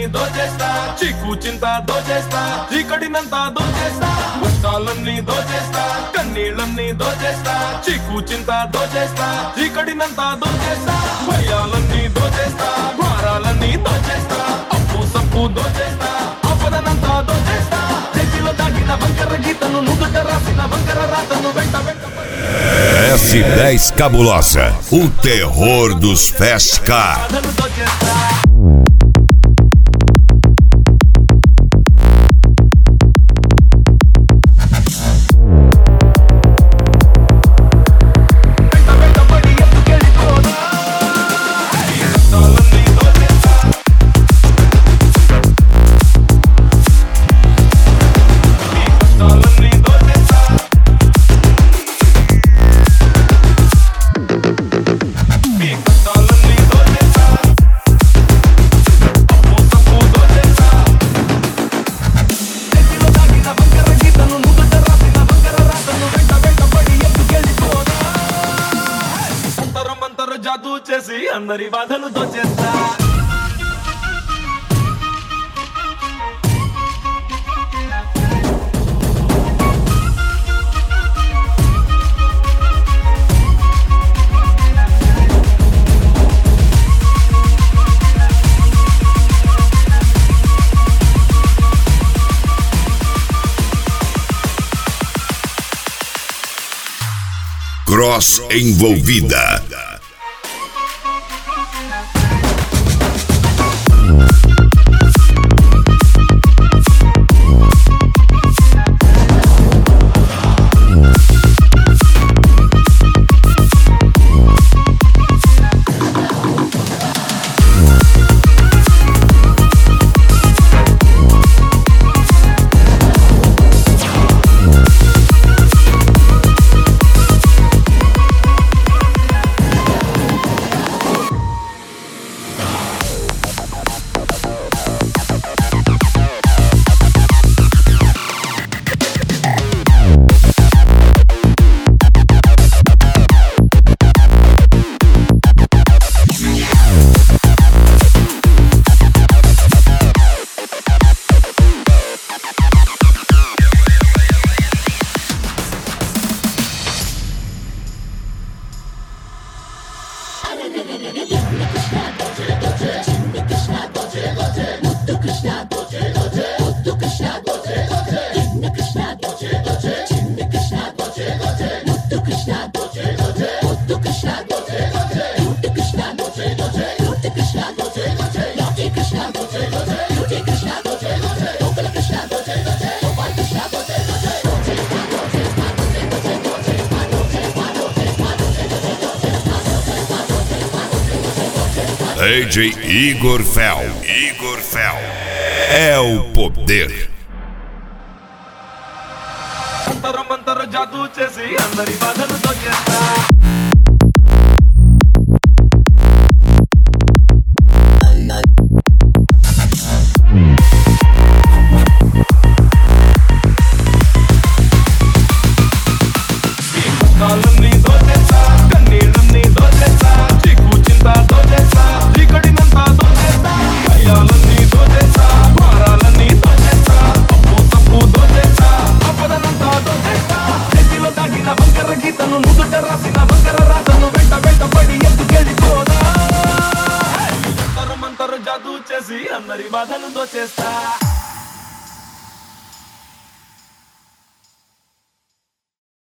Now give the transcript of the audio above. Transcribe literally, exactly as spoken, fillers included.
భయాలన్నీ దోచేస్తా, చిక్కు చింత దోచేస్తా, చీకటినంతా దోచేస్తా, కష్టాలన్నీ దోచేస్తా, కన్నీళ్ళన్నీ దోచేస్తా, చిక్కు చింత దోచేస్తా, చీకటినంతా దోచేస్తా, భయాలన్నీ దోచేస్తా, భారాలన్నీ దోచేస్తా, అప్పు సప్పు దోచేస్తా, ఆపదనంతా దోచేస్తా, చేతిలో దాగిన వంకర గీతను, నుదుట రాసిన వంకర రాతను వెంట వెంట S dez Cabulosa, o terror dos Festcar. జాదూ చేసి అందరి బాధలు దోచేస్తా, Cross envolvida. D J Igor Fel. Igor Fel. É o poder. మంతరం మంతర జాదూ చేసి అందరి బాధలు దోచేస్తా, కష్టాలన్నీ దోచేస్తా, కన్నీళ్ళన్నీ దోచేస్తా, చిక్కు చింత దోచేస్తా, చీకటినంతా దోచేస్తా, భయాలన్నీ దోచేస్తా, భారాలన్నీ దోచేస్తా, అప్పు సప్పు దోచేస్తా, ఆపదనంతా దోచేస్తా, చేతిలో దాగిన వంకర గీతను, నుదుట రాసిన వంకర రాతను వెంట వెంట పడి ఎత్తుకెళ్ళిపోదా, మంతరు మంతరు జాదూ చేసి అందరి బాధలు దోచేస్తా.